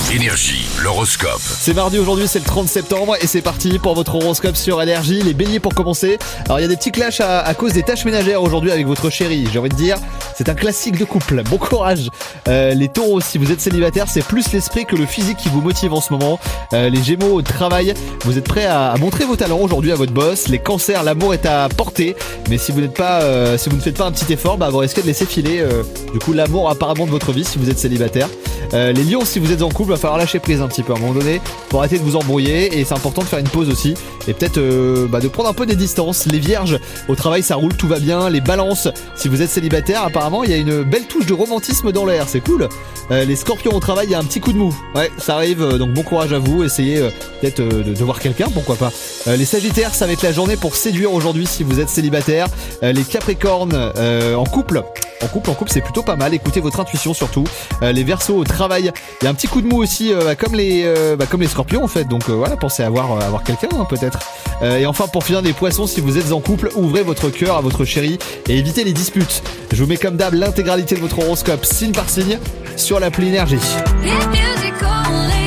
Énergie, l'horoscope. C'est mardi aujourd'hui, c'est le 30 septembre et c'est parti pour votre horoscope sur Énergie. Les béliers pour commencer. Alors il y a des petits clashs à cause des tâches ménagères aujourd'hui avec votre chérie. J'ai envie de dire, c'est un classique de couple. Bon courage. Les taureaux, si vous êtes célibataire, c'est plus l'esprit que le physique qui vous motive en ce moment. Les gémeaux, au travail, vous êtes prêts à montrer vos talents aujourd'hui à votre boss. Les cancers, l'amour est à portée. Mais si vous ne faites pas un petit effort, vous risquez de laisser filer du coup l'amour apparemment de votre vie si vous êtes célibataire. Les lions, si vous êtes en couple, va falloir lâcher prise un petit peu à un moment donné pour arrêter de vous embrouiller, et c'est important de faire une pause aussi et peut-être de prendre un peu des distances. Les vierges, au travail ça roule, tout va bien. Les balances, si vous êtes célibataire, apparemment il y a une belle touche de romantisme dans l'air, c'est cool. Les scorpions, au travail il y a un petit coup de mou, ouais ça arrive, donc bon courage à vous, essayez peut-être de voir quelqu'un, pourquoi pas. Les sagittaires, ça va être la journée pour séduire aujourd'hui si vous êtes célibataire. Les capricornes, en couple c'est plutôt pas mal, écoutez votre intuition surtout. Les verseaux, au travail il y a un petit coup de mou aussi, comme les scorpions en fait, donc voilà, pensez à avoir quelqu'un peut-être. Et enfin pour finir, des poissons, si vous êtes en couple, ouvrez votre cœur à votre chérie et évitez les disputes. Je vous mets comme d'hab l'intégralité de votre horoscope signe par signe sur l'appli Énergie.